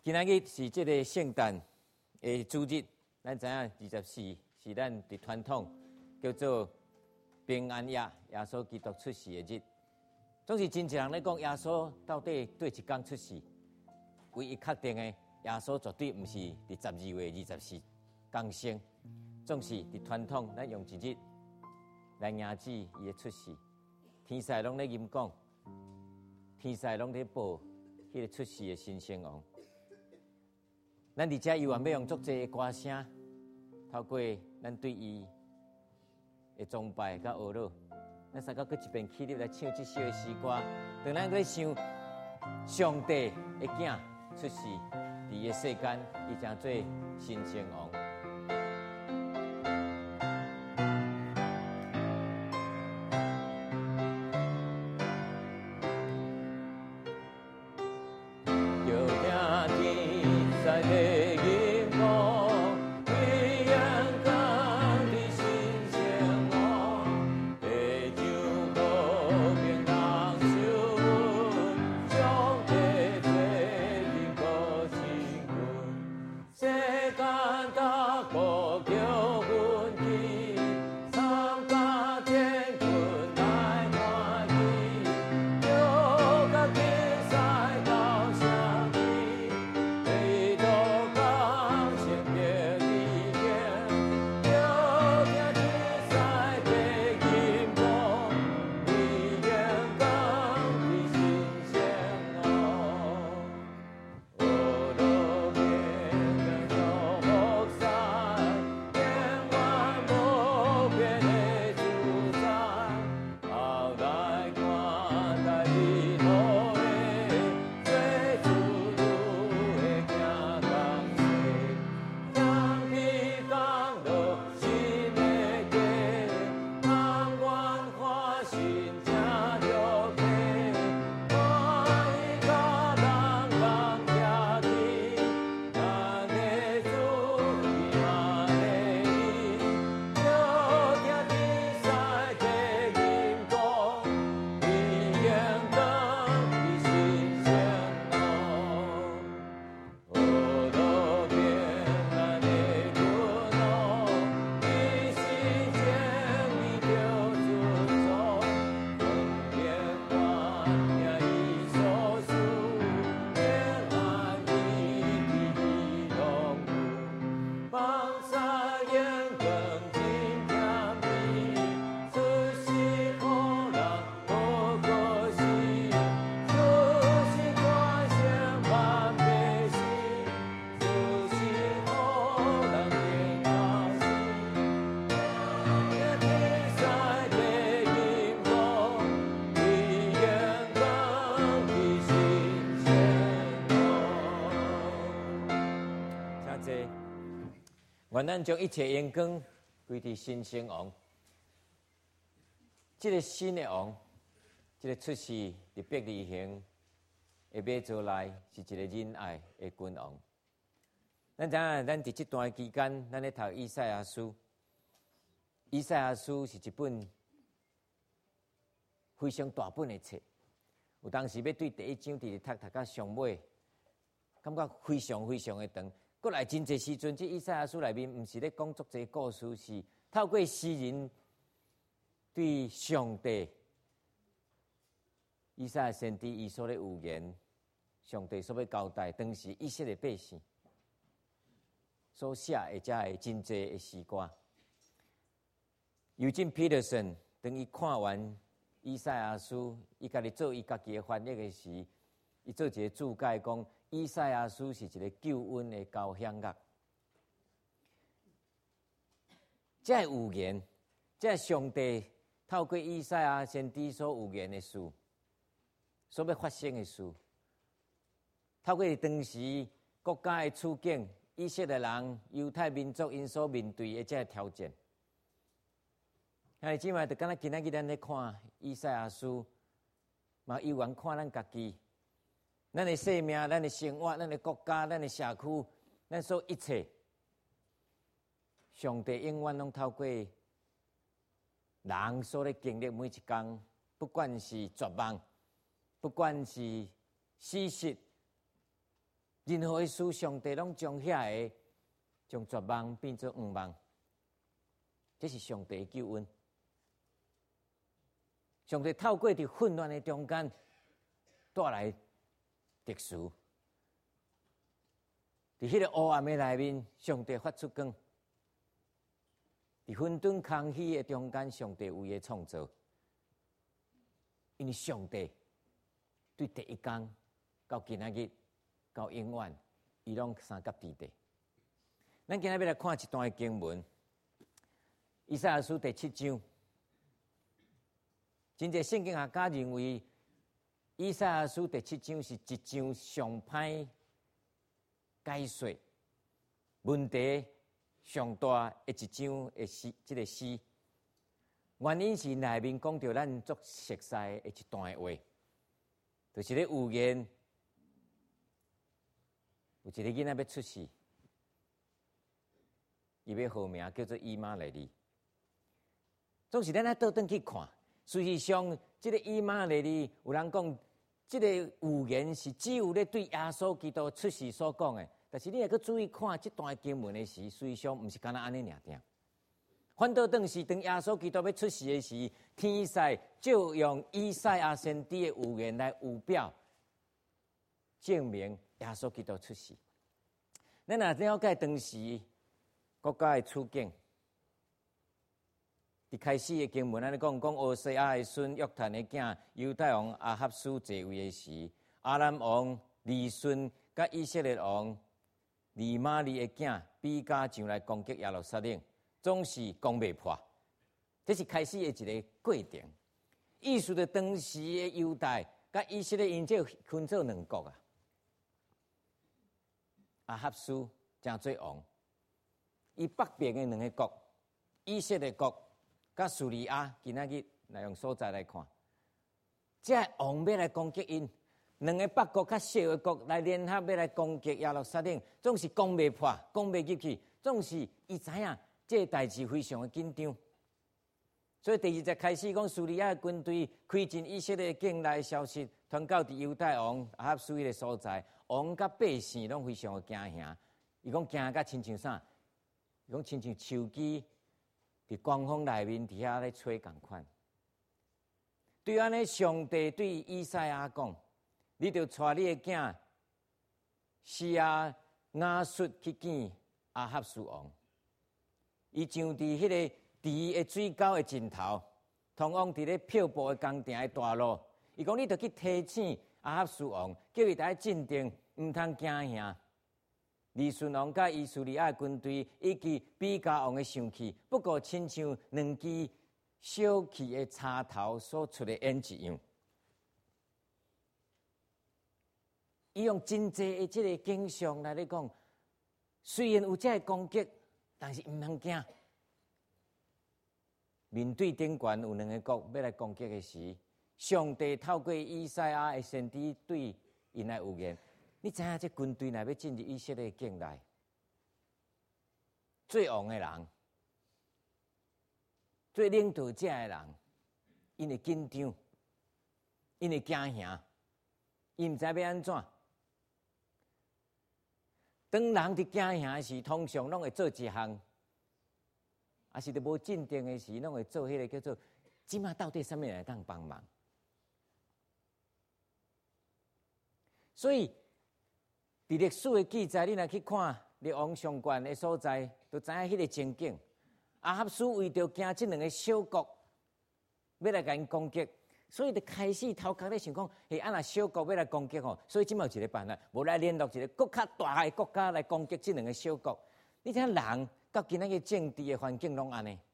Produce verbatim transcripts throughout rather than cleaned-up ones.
今仔日是这个圣诞的主日，咱知影二十四是咱的传统叫做平安夜，耶稣基督出世的日。总是真侪人咧讲耶稣到底对一天出世，唯一确定的，耶稣绝对毋是伫十二月二十四降生，总是伫传统咱用一日来迎接伊的出世。天使拢咧吟讲，天使拢咧报迄个出世的新生王。咱伫遮犹原要用足济歌声，透过咱对伊的崇拜甲学乐，咱三个搁一遍起立来唱这首的诗歌。当咱在想上帝的囝出世伫伊的世间，伊将做新生王。愿咱将一切荣光归伫新生王。这个新的王，这个出世伫伯利恒的马槽内，是一个仁爱的君王。咱知影，咱伫这段期间，咱咧读以赛亚书。以赛亚书是一本非常大本的册。有当时要对第一章直直读读到上尾，感觉非常非常的长。过来真侪时阵，这以赛亚书内面毋是咧讲足侪故事，是透过诗人对上帝，以赛亚先知伊所咧预言，上帝所要交代当时以色列百姓所写的遮的真侪的诗歌。Eugene Peterson 当伊看完以赛亚书，伊家己做伊家己的翻译的时，伊做一个注解讲。以赛亚书是一个救恩的交响乐，这预言，这上帝透过以赛亚先知所预言的事，所要发生的事，透过当时国家的处境，以色列人、犹太民族因所面对的这条件，啊，即卖就敢若今仔日咱咧看以赛亚书，嘛犹原看咱家己。咱的生命、咱的生活、咱的国家、咱的社区，咱所一切，上帝永远拢透过人所咧经历每一天，不管是绝望，不管是死失， 任何的事，上帝拢将遐个将绝望变做愿望，这是上帝的救恩。上帝透过伫混乱的中间带来特殊，伫迄个黑暗的内面，上帝发出光；伫混沌空虚的中间，上帝有伊的创造。因为上帝对第一天到今仔日到永远，伊拢三甲地地。咱今仔要来看一段经文，以赛亚书第七章。真侪圣经学家认为，以赛亚书第七章是一章上歹解说问题上大的一章的诗，即个诗。原因是内面讲到咱足熟悉的一段话，就是咧预言有一个囡仔要出世，伊要号名叫做以马内利。总是咱爱倒转去看。事实上，这个以马内利，有人讲，这个预言是只有咧对耶稣基督出世所讲的。但是你若去注意看这段经文的时，事实上毋是干那安尼尔定。反倒当是当耶稣基督要出世的时，天使就用以赛亚先知的预言来预表，证明耶稣基督出世。咱若了解当时国家的处境。一开始的经文，咱咧讲讲俄西亚的孙约坦的囝犹太王亚哈斯继位的时，阿兰王利顺甲以色列王利玛利的囝比加上来攻击耶路撒冷，总是攻未破。这是开始的一个过程。意思着当时的犹大甲以色列因这分做两国啊。亚哈斯正做王，伊北边的两个国，以色列国。甲叙利亚，今仔日来用所在来看，这王要来攻击因，两个北国较小的国来联合要来攻击耶路撒冷，总是攻未破，攻未入去，总是伊知影这个代志非常的紧张。所以第二节开始讲，叙利亚的军队开进以色列境内，消息传到伫犹太王亚哈斯的所在，王甲百姓拢非常的惊吓。伊讲惊甲亲像啥？伊讲亲像树枝。伫光风内面，伫遐咧吹共款。对安尼，上帝对以赛亚讲：“你着带你的囝西亚亚述去见亚哈斯王。伊上伫迄个池的水沟的尽头，通往伫咧漂泊的宫廷的大路。伊讲：你着去提醒亚哈斯王，叫伊在镇定，毋通惊吓。”利顺王甲以叙利亚军队以及比加王的生气，不过亲像两支小气的插头所出的演一样。伊用真济的这个景象来咧讲，虽然有这个攻击，但是毋通惊。面对顶悬有两个国要来攻击的时，上帝透过以赛亚的先知对因来预言。你知影这军队若要进入以色列境内，最王的人、最领导者的人，因会紧张，因会惊吓，因毋知要安怎。当人伫惊吓时，通常拢会做一项，也是伫无镇定的时，拢会做迄个叫做“即马到底啥物来当帮忙”。所以。伫历史的记载，你若去看列王上悬的所在，就知影迄个情景。亚哈斯为着惊这两个小国要来甲因攻击，所以就开始头壳咧想讲：嘿，啊若小国要来攻击吼，所以即嘛有一个办法，无来联络一个更较大的国家来攻击这两个小国。你睇人到今仔日政治的环境拢安尼，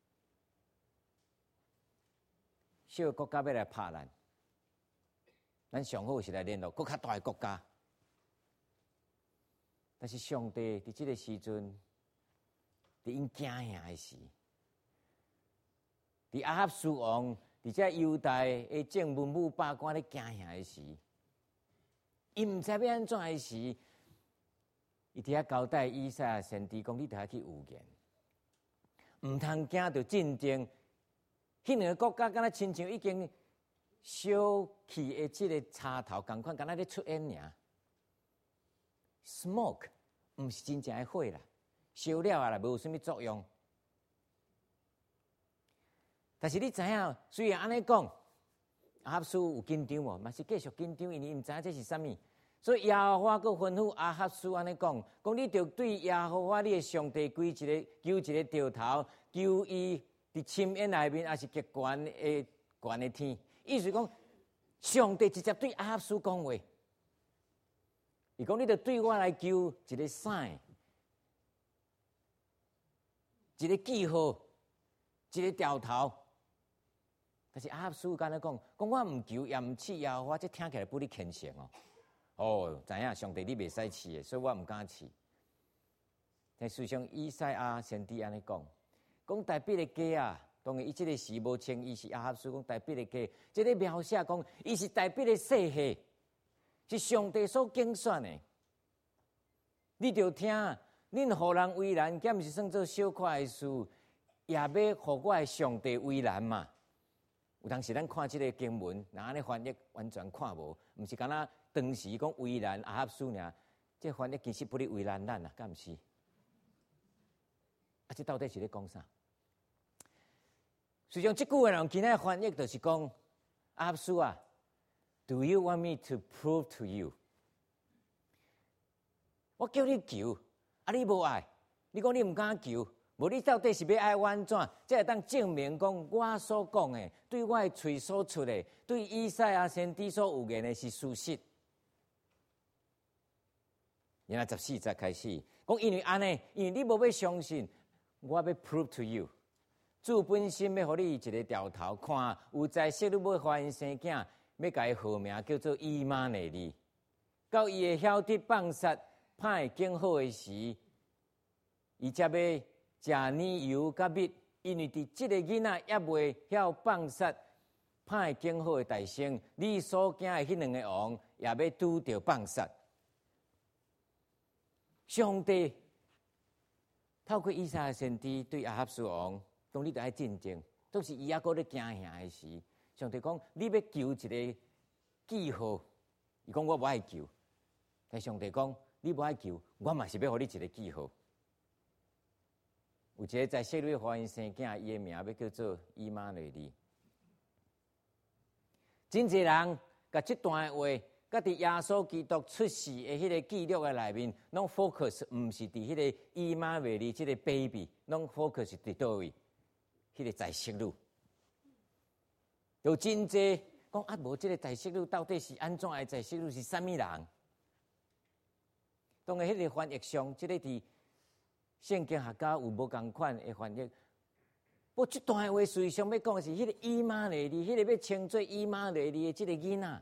小国家要来拍咱，咱上好是来联络更较大的国家。但是上帝伫这个时阵，伫因惊吓的时，伫亚哈斯王伫这犹大的正文武百官咧惊吓的时，伊毋知要安怎的时，伊伫遐交代以赛亚先知讲：你著要去预言，毋通惊，着镇定。迄两个国家敢若亲像已经小气的即个插头共款，敢若咧出烟尔。 smoke， 唔是真正的火啦，烧了啊啦，无有什么作用。但是你知影，虽然安尼讲，亚哈斯有紧张无？嘛是继续紧张，因为伊唔知影这是啥物。所以耶和华佫吩咐亚哈斯安尼讲：讲你着对耶和华你的上帝跪一个求一个掉头，求伊伫深渊内面，也是极悬的悬的天。意思讲，上帝直接对亚哈斯讲话，伊讲你着对我来求一个 sign， 一个记号，一个掉头。但是亚哈斯敢若讲，讲我毋求也毋试耶和华，这听起来不哩虔诚哦。哦，知影上帝你袂使试的，所以我毋敢试。但事实上，以赛亚先知安尼讲，讲大必的家啊，当然伊即个时无称伊是亚哈斯，讲大必的家，即个描写讲伊是大必的世系，是上帝所拣选的。你着听，恁互人为难，兼毋是算做小可的事，也要互我的上帝为难嘛。有当时咱看即个经文，若安尼翻译完全看无，毋是敢若当时讲为难亚哈斯尔，这翻译其实不哩为难咱啊，敢毋是？啊，这到底是咧讲啥？实际上，即句话人今仔翻译就是讲亚哈斯啊 ，Do you want me to prove to you？ 我叫你求，啊你无爱，你讲你毋敢求。无你到底是要爱安怎？才会当证明讲我所讲的，对我的嘴所出的，对以赛亚先知所有言的是事实。然后十四节开始讲，因为安尼，因为你无要相信，我要 prove to you。主本身要互你一个掉头，看有在色你要怀孕生囝，要甲伊号名叫做以马内利。到伊会晓得放杀歹更好的时，伊才要。食奶油甲蜜，因为伫即个囡仔也未晓放杀歹更好的大生，你所惊的迄两个王也要拄着放杀。上帝透过以赛亚先知对亚哈斯王，当你着爱战争，都是伊还阁咧惊吓的时，上帝讲你要求一个记号，伊讲我无爱求，但上帝讲你无爱求，我嘛是要互你一个记号。有一个在色列怀孕生囝，伊的名要叫做以马内利。真侪人甲这段话，甲伫耶稣基督出世的迄个记录的内面，拢 focus 毋是伫迄个以马内利即个 baby， 拢 focus 伫倒位，迄、那个在色路。有真侪讲啊，无即个在色路到底是安怎的？在色路是啥物人？当然，迄个翻译上，即、这个伫。圣经学家有无共款的翻译？不，这段话实际上要讲的是迄个以马内利，迄、那个要称作以马内利的这个囡仔。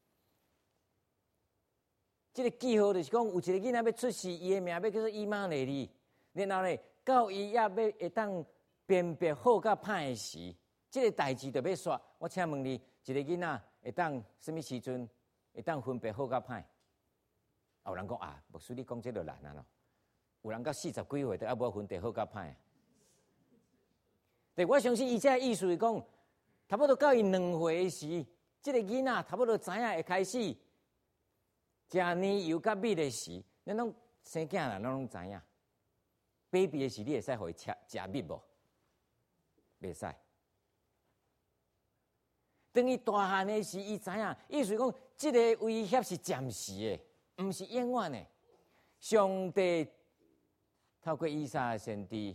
这个记号就是讲，有一个囡仔要出世，伊的名要叫做以马内利。然后呢，到伊也要会当辨别好甲歹的时，这个代志就要说。我请问你，一个囡仔会当什么时阵会当分别好甲歹？有人讲啊，牧师你讲这就难啊咯。有人到四十几岁都还无分得好甲歹，但我相信伊这意思是讲，差不多到伊两岁的时，这个囡仔差不多知影会开始食奶油甲蜜的时，咱拢生囝人咱拢知影。baby 的时，你会使互伊吃食蜜无？袂使。等伊大汉的时，伊知影，意思是讲，这个威胁是暂时的，毋是永远的。上帝。透过以赛亚先知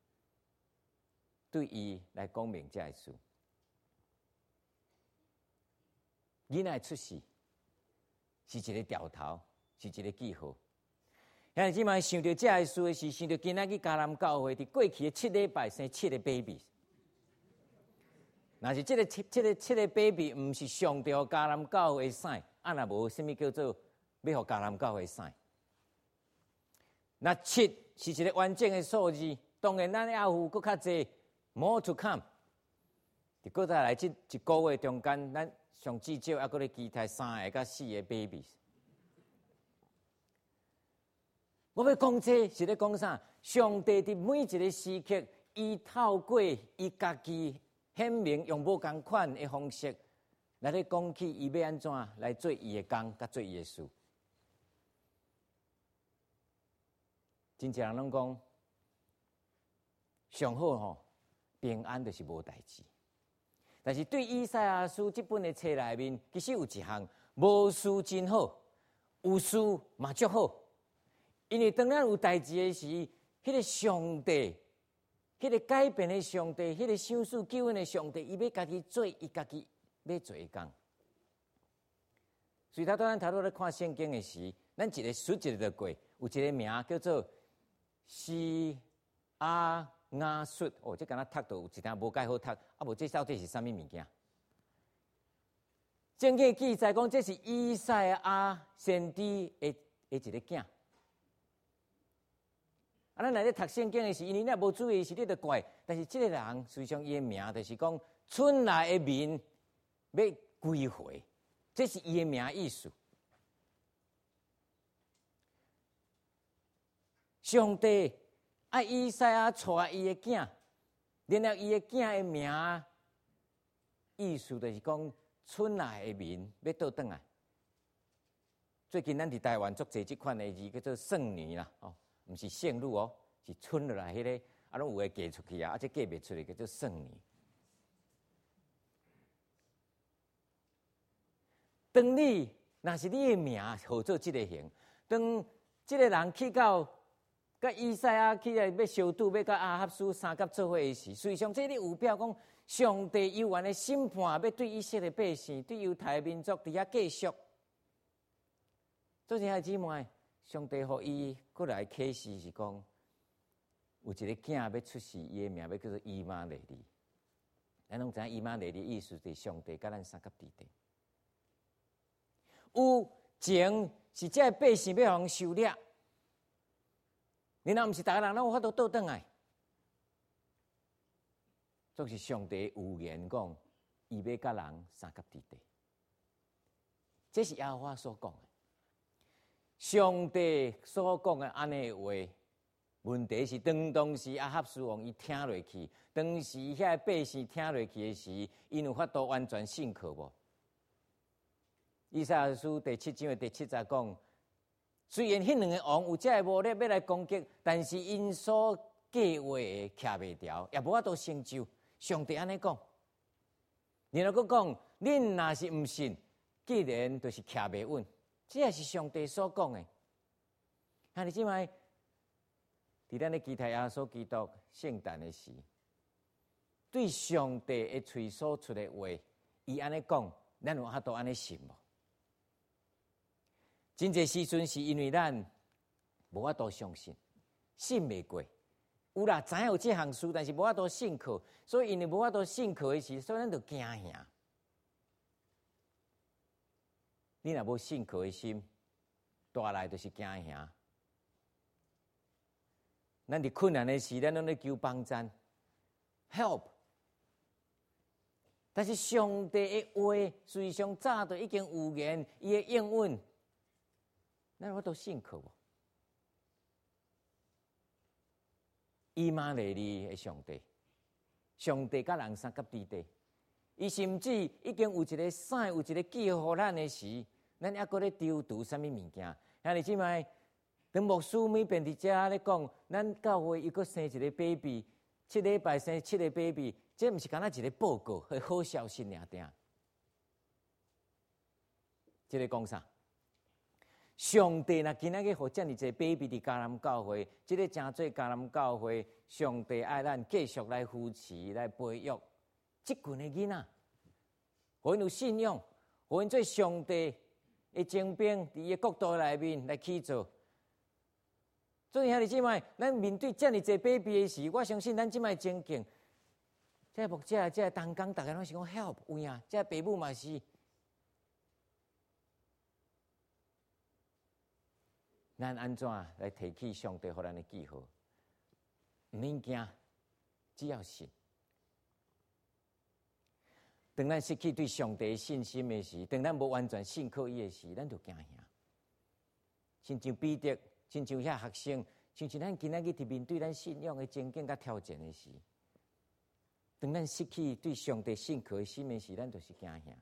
对伊来讲明这事，囡仔出世是一个掉头，是一个记号。现在即摆想到这事的是，想到今仔去迦南教会伫过去的七礼拜生七个 baby。若是这个七、这个七个 baby 毋是上帝迦南教会生，啊，若无什么叫做要互迦南教会生？那七是一个完整的数字，当然咱也有搁较济 more to come。伫搁再来即一个月中间，咱上至少还搁咧期待三个到四个 baby。我要讲这是咧讲啥？上帝伫每一个时刻，伊透过伊家己显明用无共款的方式来咧讲起伊要安怎来做伊的工，甲做伊的事。 真侪人拢讲，上好吼，平安就是无代志。但是对以赛亚书这本的册内面，其实有一项无事真好，有事嘛足好。因为当咱有代志的时，迄、那个上帝，迄、那个改变的上帝，迄、那个想赐救恩的上帝，伊要家己做，伊家己要做工。所以，他当咱头拄咧看圣经的时，咱一个书一个就过，有一个名叫做西阿雅述。哦，这敢若读到有一点无介好读，啊无这到底是啥物物件？圣经记载讲，这是以赛亚先知的的一个囝。啊，咱来咧读圣经的时，因为咱无注意是你就怪。但是这个人实际上伊的名就是讲，村内的民要归回，这是伊的名意思。上帝爱以赛亚带伊的囝，然后伊的囝的名意思就是讲，村内的民要倒转来。最近咱伫台湾做这即款的字叫做圣女啦，哦。毋是圣女哦，是村落来迄个，啊，拢有诶嫁出去啊，啊，这嫁袂出来叫做圣女。当你若是你诶名号做即个形，当即个人去到甲以赛亚去来要相拄，要甲亚哈斯三甲做伙诶时，实际上这里有表讲上帝幽怨诶审判要对以色列百姓、对犹太民族伫遐继续。做阵兄姊妹。上帝予伊过来启示是讲，有一个囝要出世，伊的名要叫做以马内利。咱拢知影以马内利意思是上帝甲咱三甲地地。有情是这百姓要互受掠，然后毋是逐个人拢有法度倒转来，总是上帝有言讲，伊要甲人三甲地地。这是耶和华所讲的。上帝所讲的安尼话，问题是当当时亚哈斯王伊听落去，当时遐百姓听落去的时，因有法度完全信靠无？以赛亚书第七章的第七节讲，虽然迄两个王有这个魔力要来攻击，但是因所计划的徛袂牢，也无法度成就。上帝安尼讲，然后佫讲，恁若是毋信，既然就是徛袂稳。这也是上帝所讲的。兄弟姊妹，伫咱的基督耶稣基督圣诞的时，对上帝的嘴所出的话，伊安尼讲，咱有法度安尼信无？真侪时阵是因为咱无法度相信，信袂过。有啦，知影有这项事，但是无法度信靠，所以因为无法度信靠的时，所以咱就惊吓。你若无信靠的心，带来就是惊吓。咱伫困难的时，咱拢咧求帮助 ，help。但是上帝的话，实际上早就已经有言，伊的应允，咱我都信靠无。以马内利的上帝，上帝甲人三甲地地，伊甚至已经有一个sign，有一个记号，咱的时。咱还搁咧丢读啥物物件？兄弟姊妹，当牧师每遍伫遮咧讲，咱教会又搁生一个 baby， 七礼拜生七个 baby， 这毋是干那一个报告，係好消息尔定。这个讲啥？上帝若今仔日互遮尔一个 baby 伫迦南教会，这个真做迦南教会，上帝爱咱继续来扶持、来培育即群的囡仔，互因有信仰，互因做上帝。会精兵伫伊国度内面来去做，所以兄弟姊妹，咱面对遮尔济 baby 的时，我相信咱即摆精警。这牧者、这同工，大家拢是讲 help 有影，这爸母嘛是。咱安怎来提起上帝互咱的记号？毋免惊，只要信。当咱失去对上帝信心的时，当咱无完全信靠伊的时，咱就惊吓。亲像彼得，亲像遐学生，亲像咱今仔日伫面对咱信仰的情景甲挑战的时，当咱失去对上帝信靠的心的时，咱就是惊吓。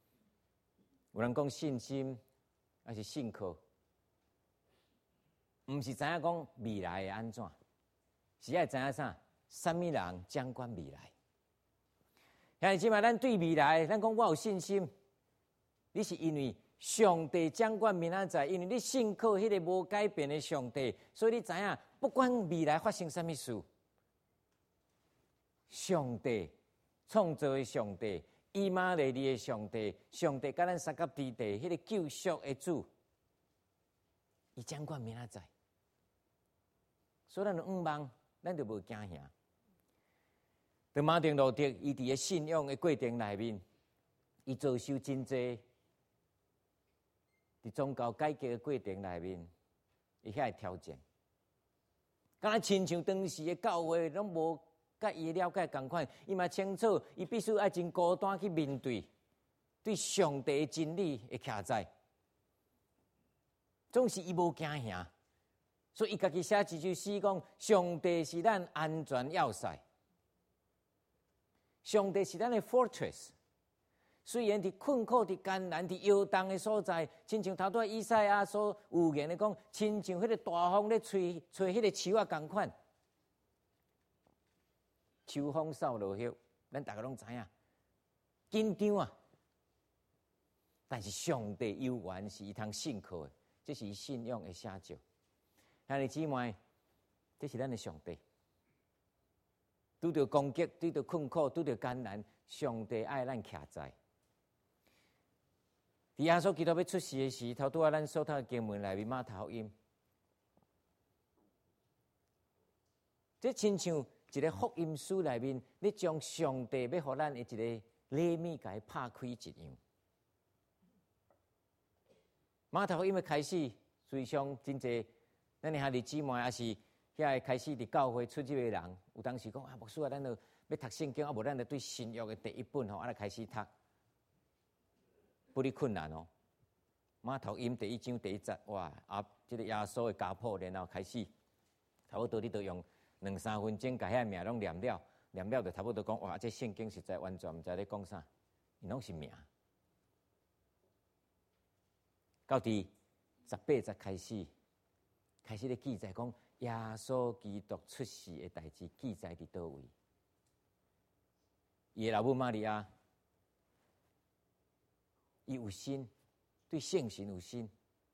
有人讲信心还是信靠，毋毋是知影讲未来会安怎，是爱知影啥？什么人掌管未来？现即嘛，咱对未来，咱讲我有信心，你是因为上帝掌管明仔载，因为你信靠迄个无改变的上帝，所以你知影，不管未来发生什么事，上帝创造的上帝，以马内利的上帝，上帝甲咱三甲之地迄个救赎的主，伊掌管明仔载，所以咱仰望，咱就无惊吓。在马丁路德，伊伫个信仰的过程内面，伊遭受真济。伫宗教改革的过程内面，伊遐挑战，敢若亲像当时的教会拢无甲伊了解共款，伊嘛清楚，伊必须爱真孤单去面对对上帝的真理的徛在，总是伊无惊吓，所以伊家己写一句诗讲：上帝是咱安全要塞，上帝是咱的 fortress。虽然伫困苦、伫艰难、伫摇动的所在，亲像头拄以赛亚所预言的讲，亲像迄个大风咧吹吹迄个树啊共款，秋风扫落叶，咱大家拢知影，紧张啊！但是上帝有缘是伊通信靠的，这是伊信仰的写照。兄弟姊妹，这是咱的上帝。拄着攻击，拄着困苦，拄着艰难，上帝爱咱徛在。伫耶稣基督要出世的时，头拄啊，咱所读的经文内面马太福音，这亲像一个福音书内面，你将上帝要互咱的一个礼物，甲伊拍开一样。马太福音的开始，随上真济，咱的兄弟姊妹也是遐开始伫教会出入的人，有当时讲啊，牧师啊，咱就要读圣经，啊无咱就对新约的第一本吼，啊来开始读。不哩困难哦，马太福音第一章第一节，哇！啊，这个耶稣的家谱，然后开始，差不多你都用两三分钟，把遐名拢念了，念了就差不多讲，哇！这圣经实在完全毋知咧讲啥，伊拢是名。到第十八节开始，开始咧记载讲耶稣基督出世的代志，记载伫倒位？伊老母玛利亚。伊有心，对圣神有心。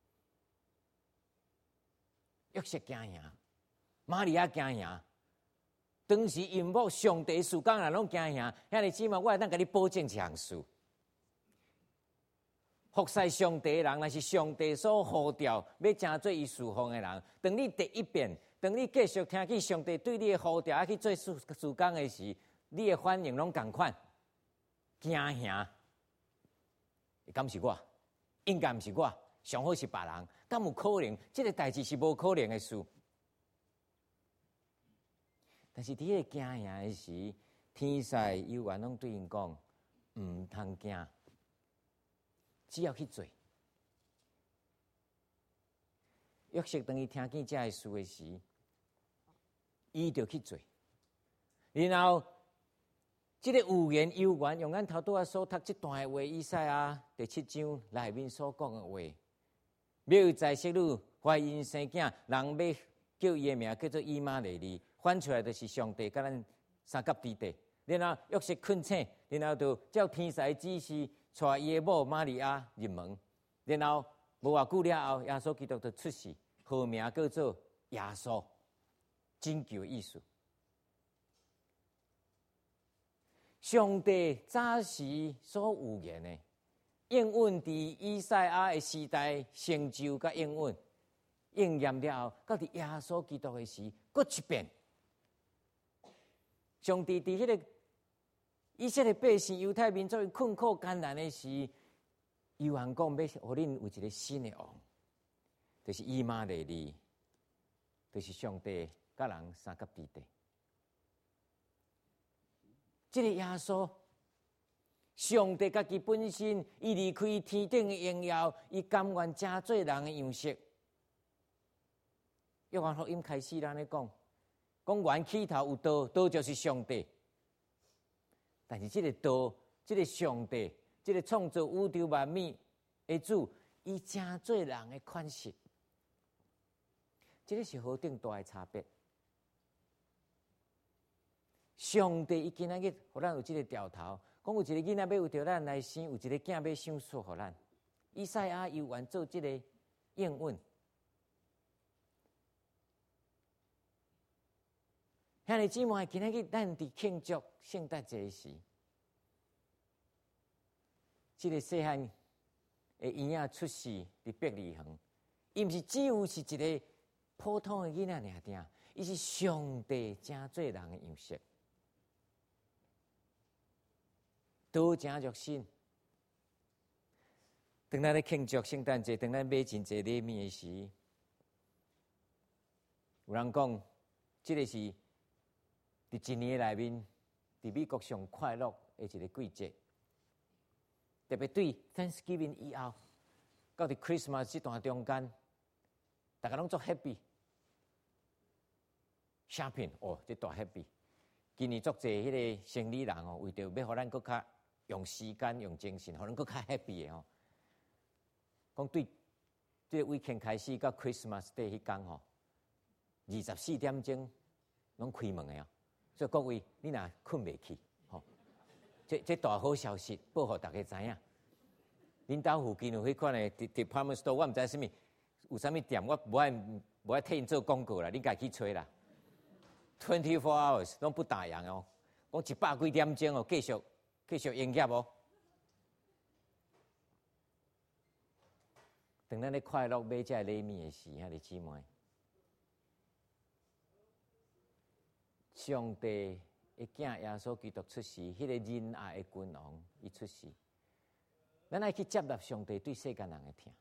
约瑟惊吓，玛利亚惊吓，当时因某上帝事工人拢惊吓。兄弟姊妹，我会当甲你保证一项事：服侍上帝的人，若是上帝所呼召要成做伊侍奉的人，当你第一遍，当你继续听见上帝对你的呼召，去做事事工的时，你的反应拢同款，惊吓。敢是我？应该毋是我，上好是别人。敢有可能？这个代志是无可能的事。但是伫迄个惊吓的时，天使有缘拢对因讲：毋通惊，只要去做。约瑟当伊听见这个事的时，伊就去做，然后。这个预言有缘，用咱头拄啊所读这段的话，以赛亚第七章内面所讲的话，要在色女怀孕生囝，人要叫伊的名叫做以马内利，翻出来就是上帝甲咱三甲之地。然后约瑟困醒，然后就照天使指示，带伊的某玛利亚入门，然后无偌久了后，耶稣基督就出世，号名叫做耶稣，拯救的意思。上帝早时所预言的应允，伫以赛亚的时代成就甲应允应验了后，到伫耶稣基督的时，搁一遍。上帝伫迄个以色列百姓、犹太民族困苦艰难的时，有人讲要互恁有一个新的王，就是以马内利，就是上帝甲人三甲之地。这个耶稣，上帝家己本身，伊离开天顶的荣耀，伊甘愿成做人的样式。约翰福音开始咱咧讲，讲原起头有道，道就是上帝。但是这个道，这个上帝，这个创造宇宙万物的主，伊成做人的款式。 这个是何等大的差别！上帝伊今仔日，互咱有这个调头，讲有一个囡仔要为着咱来生，有一个囝要享受互咱。以赛亚犹原做这个应允。兄弟姊妹，今仔日咱伫庆祝圣诞节时，这个细汉的婴仔出世伫伯利恒，伊毋是只有是一个普通的囡仔尔定，伊是上帝真做人的样式。多真热心。当咱咧庆祝圣诞节，当咱买真济礼物的时，有人讲，这个是伫一年内面，伫美国上快乐的一个季节。特别对 Thanksgiving 以后，到伫 Christmas 这段中间，大家拢做 happy。shopping 哦，这大 happy。今年足济迄个生理人哦，为着要互咱更较用时间、用精神，互咱更较 happy 的哦。讲对，这个 weekend 开始到 Christmas Day 迄天吼，二十四点钟拢开门的哦。所以各位，你若困袂去，吼，这这大好消息，报互大家知影。恁兜附近有迄款的 department store， 我毋知啥物，有啥物店，我无爱无爱替因做广告啦，你家去找啦。twenty four hours 拢不打烊哦，讲一百几点钟哦，继续继续营业哦。当咱咧快乐买这礼物的时，兄弟姊妹，上帝的囝耶稣基督出世，迄、那个仁爱的君王伊出世，咱爱去接纳上帝对世间人的疼。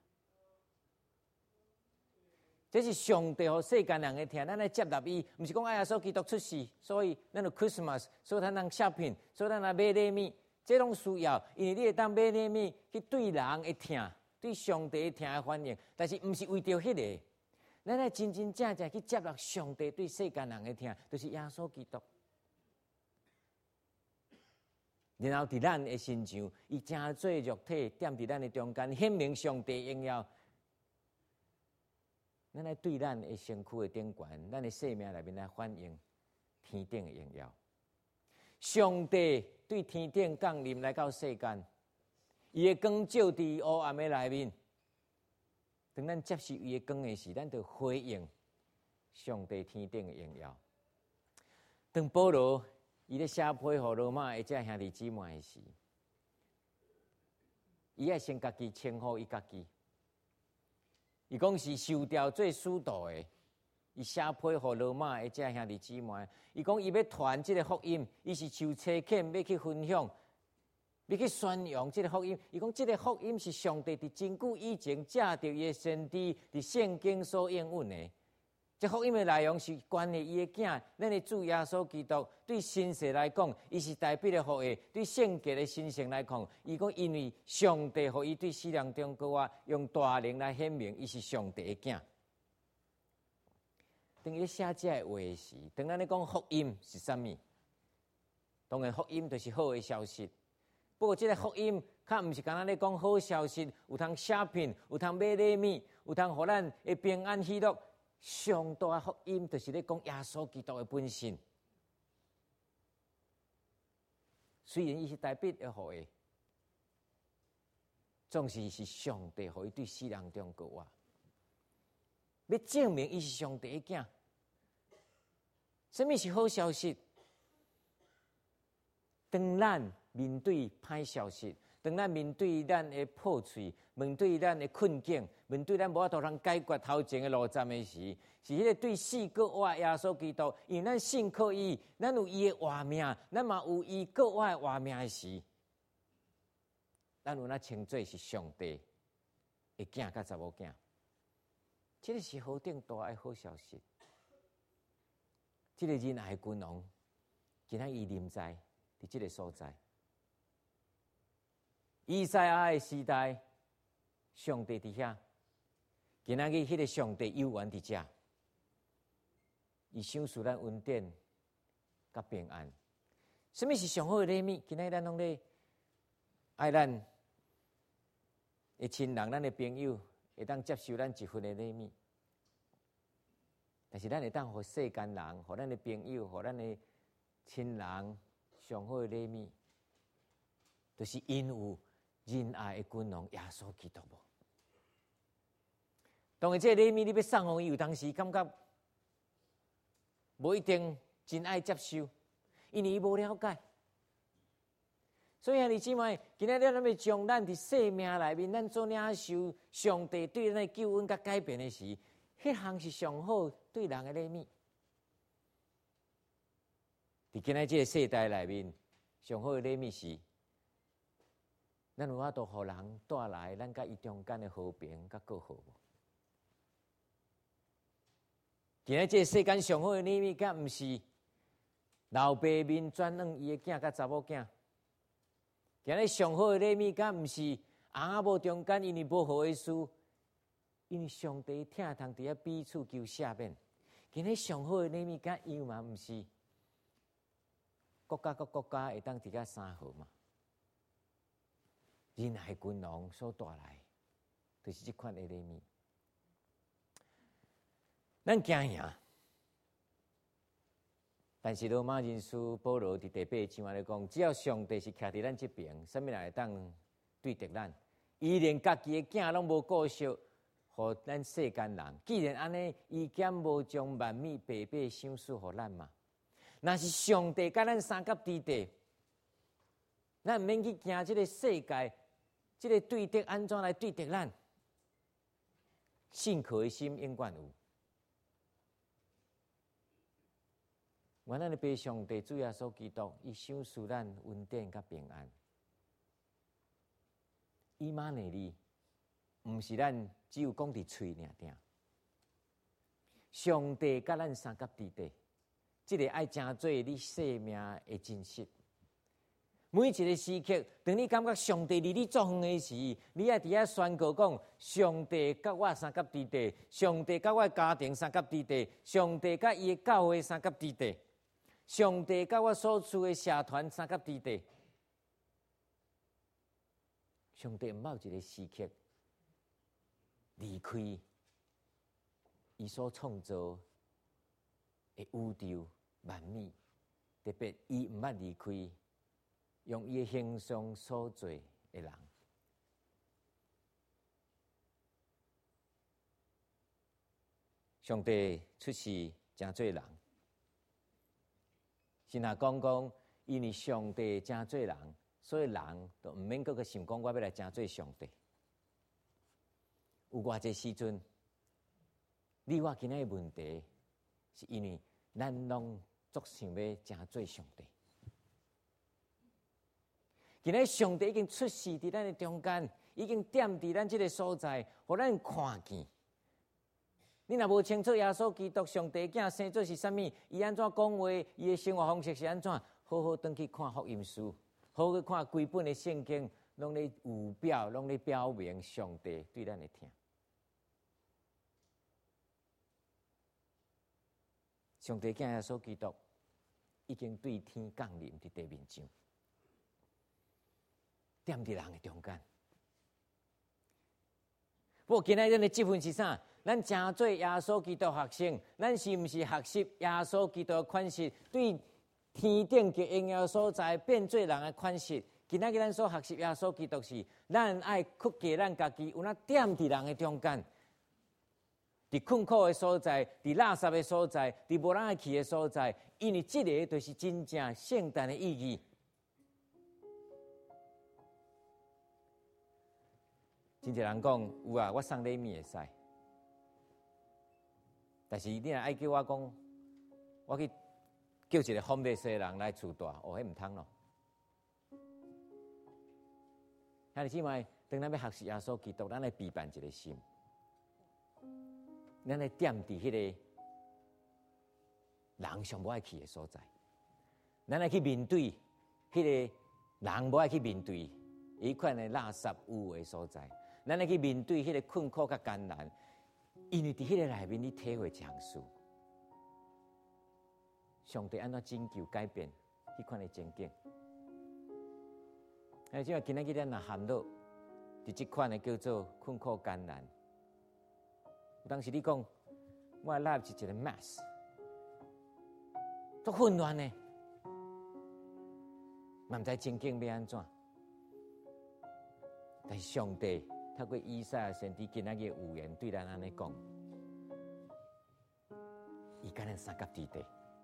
这是上帝和世间人的疼，咱来接纳伊，毋是讲哎耶稣基督出世，所以咱有 Christmas， 所以咱人 shopping， 所以咱来买礼物，这拢需要，因为你会当买礼物去对人的疼。对上帝听的反应，但是毋是为着迄个，咱来真真正正去接纳上帝对世间人的听，就是耶稣基督。然后伫咱的身上，伊真做肉体，踮伫咱的中间，显明上帝荣耀。咱来对咱的身躯的顶悬，咱的生命内面来反映天顶的荣耀。上帝对天顶降临来到世间。伊的光照伫黑暗的内面，当咱接受伊的光的时，咱就回应上帝天顶的荣耀。当保罗伊咧写批予罗马的这兄弟姊妹的时，伊爱先家己称呼伊家己，伊讲是受调做使徒的，伊写批予罗马的这兄弟姊妹，伊讲伊要传这个福音，伊是受差遣要去分享。要去宣扬这个福音，伊讲这个福音是上帝伫真久以前借着伊的先知伫圣经所应允的。这福音的内容是关于伊的囝，咱的主耶稣基督。对新世来讲，伊是代表的福音；对圣洁的新生来讲，伊讲因为上帝互伊对世人中国啊，用大能来显明伊是上帝的囝。当伊写这个话时，当咱咧讲福音是啥物？当然，福音就是好的消息。不过，这个福音较毋是干那咧讲好消息，有通shopping，有通买礼物，有通互咱的平安喜乐。上大的福音就是咧讲耶稣基督的本身。虽然伊是代笔的互的，总是是上帝互伊对世人中国啊，要证明伊是上帝的囝。什么是好消息？当咱面对歹消息，当咱面对咱的破碎，面对咱的困境，面对咱无法度通解决头前的路站的时，是迄个对死搁活耶稣基督，因为咱信靠伊，咱有伊的活命，咱嘛有伊搁活的活命的时，咱有那称作是上帝的囝甲查某囝，这个是何等大的好消息！这个仁爱君王，今仔伊临在伫这个所在。以赛亚的时代，上帝伫遐，今仔日迄个上帝有缘伫遮，伊享受咱恩典甲平安。什么是上好的礼物？今仔日咱拢咧爱咱的亲人、咱的朋友，会当接受咱一份的礼物。 但是咱会当互世间人、互咱的朋友、互咱的亲人上好的礼物，就是因有仁爱的君王耶稣基督无。当然，这个礼物你要送互伊，有当时感觉无一定真爱接受，因为伊无了解。所以，兄弟姊妹，今仔日咱要将咱伫生命内面，咱所领受上帝对咱的救恩甲改变的时，迄项是上好对人的礼物。伫今仔这个世代内面，上好的礼物是，咱有法度互人带来咱甲伊中间的和平甲过好无？今仔这个世间上好的礼物，甲毋是老爸面转让伊的囝甲查某囝。今日上好的礼物，敢毋是翁仔某中间因为无好的事，因为上帝疼痛伫遐彼此求赦免。今日上好的礼物，敢样嘛毋是国家甲国家会当伫遐三好嘛？仁爱君王所带来，就是即款的礼物。咱惊赢。但是罗马人书保罗伫第八章来讲，只要上帝是徛伫咱这边，啥物人会当对敌咱？伊连家己的囝拢无顾惜，互咱世间人。既然安尼，伊减无将万米白白赏赐互咱嘛？若是上帝甲咱三甲之地，咱毋免去惊即个世界，即个对敌安怎来对敌咱？信靠的心永远有。原咱的爸上帝主耶稣基督，伊赏赐咱恩典甲平安。伊玛内利，毋是咱只有讲伫嘴尔定。上帝甲咱三甲之地，即个爱真做你生命的真实。每一个时刻，当你感觉上帝离你足远的时，你爱伫遐宣告讲：上帝甲我三甲之地，上帝甲我家庭三甲之地，上帝甲伊的教会三甲之地。上帝甲我所处的社团三甲之地，上帝毋捌一个时刻离开伊所创造的宇宙万米，特别伊毋捌离开用伊的形象所做的人。上帝出世真做人。是若讲讲，因为上帝真做人，所以人就毋免搁去想讲我要来真做上帝。有偌济时阵，你我今仔的问题，是因为咱拢足想要真做上帝。今仔上帝已经出世伫咱的中间，已经点伫咱即个所在，互咱看见。你若无清楚耶稣基督上帝囝生做是啥物，伊安怎讲话，伊的生活方式是安怎？好好转去看福音书，好好看规本的圣经，拢咧有表，拢咧表明上帝对咱的疼。上帝囝耶稣基督已经对天降临伫地面上，踮伫人的中间。不过今仔咱的积分是啥？咱真做耶稣基督学生，咱是毋是学习耶稣基督的款式，对天顶极荣耀所在变做人的款式？今仔日咱所学习耶稣基督是，咱爱屈给咱家己，有那点伫人的中间，伫困苦的所在，伫垃圾的所在，伫无人爱去的所在，因为这个就是真正圣诞的意义。真侪人讲有啊，我送礼物会使。但是你若爱叫我讲，我去叫一个方便西人来厝大，哦，迄毋通咯。兄弟姊妹，当咱要学习耶稣基督，咱来备办一个心，咱来踮伫迄个人上无爱去的所在，咱来去面对迄个人无爱去面对迄款的垃圾污的所在，咱来去面对迄个困苦甲艰难。因为伫迄个内面，你体会这项事，上帝安怎拯救改变迄款的情景。哎，即个今仔日咱若陷落伫即款的叫做困苦艰难，有当时你讲， 我的 life 是一个 mess， 足混乱的，嘛唔知前景要安怎。但是上帝透过以赛亚先知今仔日预言对咱安尼讲，伊敢若三角地带，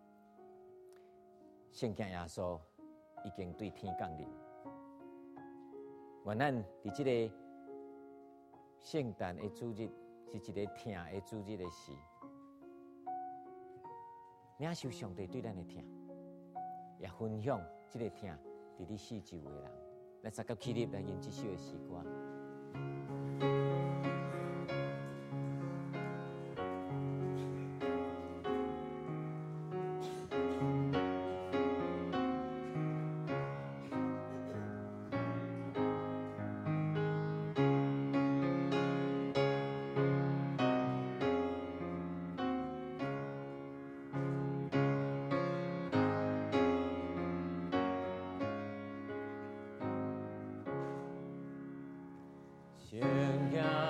圣经耶稣已经对天降临。愿咱伫即个圣诞的主日，是一个疼的主日的时，领受上帝对咱的疼，也分享即个疼伫你四周的人。咱三角起立来吟这首的诗歌。圣经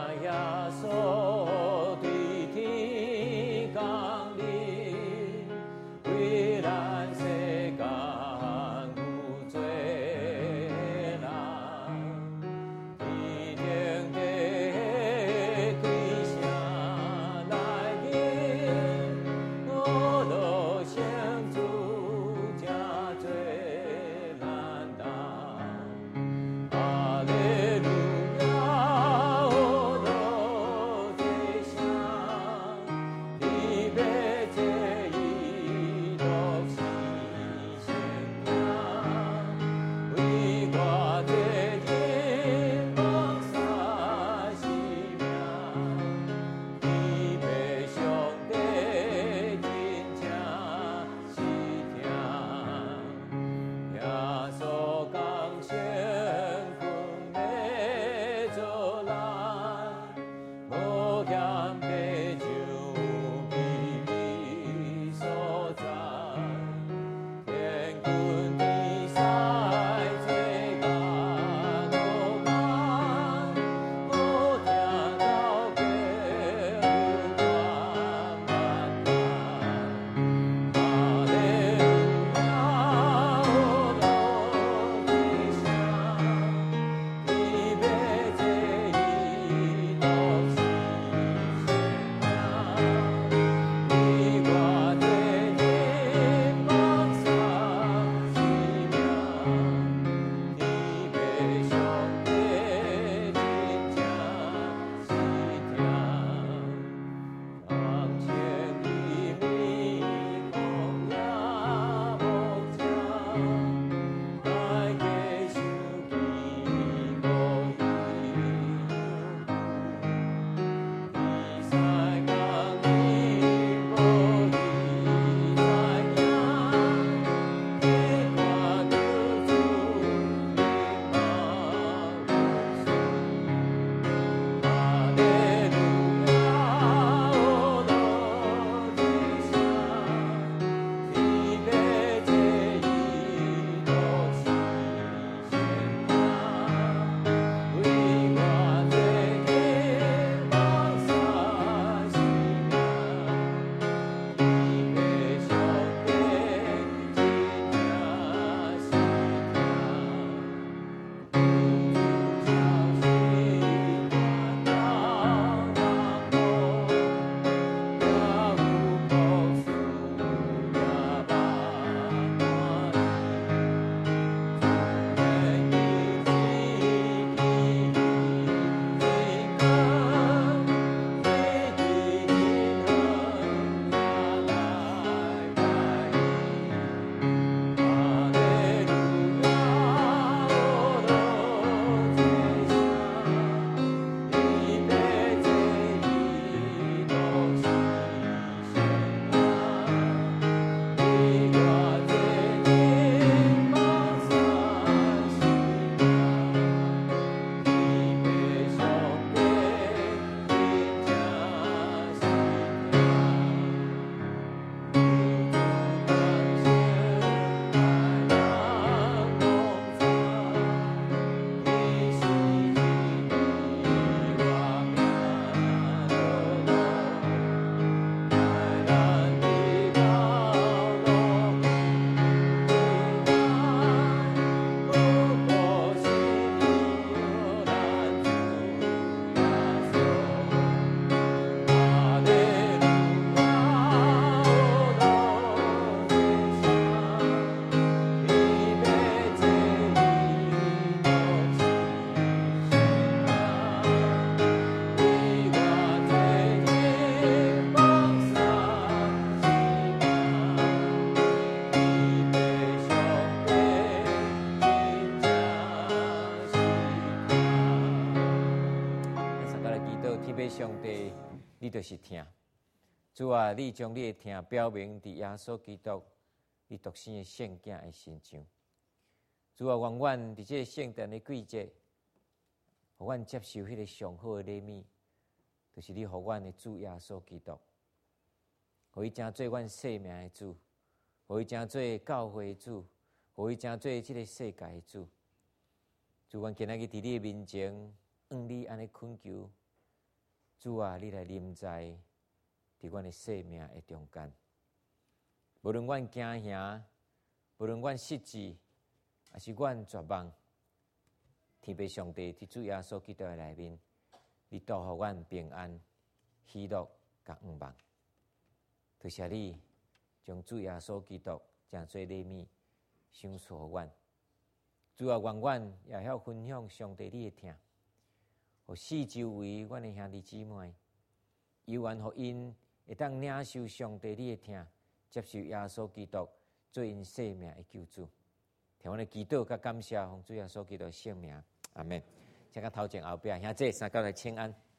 你就是疼。主啊，你将你的疼表明伫耶稣基督你独生的圣囝的身上。主啊，愿阮伫这个圣诞的季节，互阮接受迄个上好的礼物，就是你互阮的主耶稣基督，互伊成做阮生命的主，互伊成做教会的主，互伊成做即个世界的主。主，阮今仔日伫你的面前，向你安尼恳求，主啊，你来临在伫阮的生命的中间。无论阮惊吓，无论阮失志，还是阮绝望，天父上帝伫主耶稣基督的内面，你祝福阮平安、喜乐、甲愿望。多谢你将主耶稣基督诚做礼物赏赐互阮。主啊，愿阮也晓分享上帝你的疼，互四周围阮的兄弟姊妹，有缘互因会当领受上帝你的疼，接受耶稣基督做因生命的救主。听阮的祈祷甲感谢，奉主耶稣基督的圣名，阿门。请甲头前后壁兄弟三角来请安。